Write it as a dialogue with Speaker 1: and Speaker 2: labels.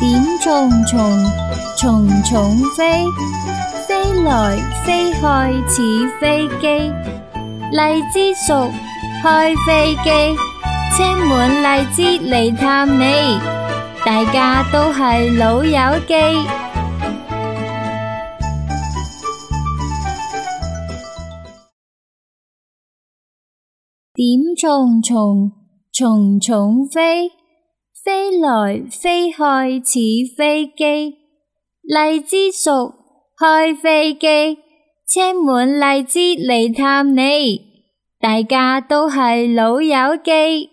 Speaker 1: 點蟲蟲，蟲蟲飛，飛來飛去似飛機。荔枝熟，開飛機，車滿荔枝嚟探你，大家都係老友記。點蟲蟲，蟲蟲飛，飛來飛去似飛機。荔枝熟，開飛機，車滿荔枝嚟探你，大家都係老友記。